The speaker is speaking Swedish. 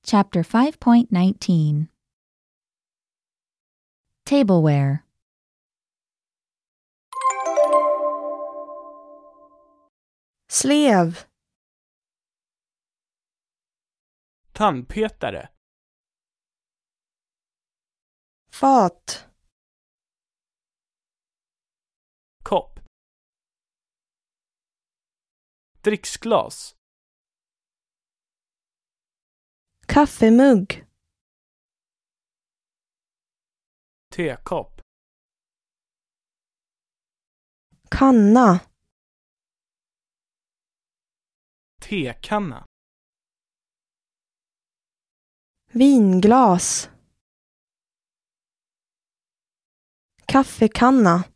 Chapter 5.19 Tableware. Slev. Tandpetare. Fat. Kopp. Dricksglas. Kaffemugg. Tekopp. Kanna. Tekanna. Vinglas. Kaffekanna.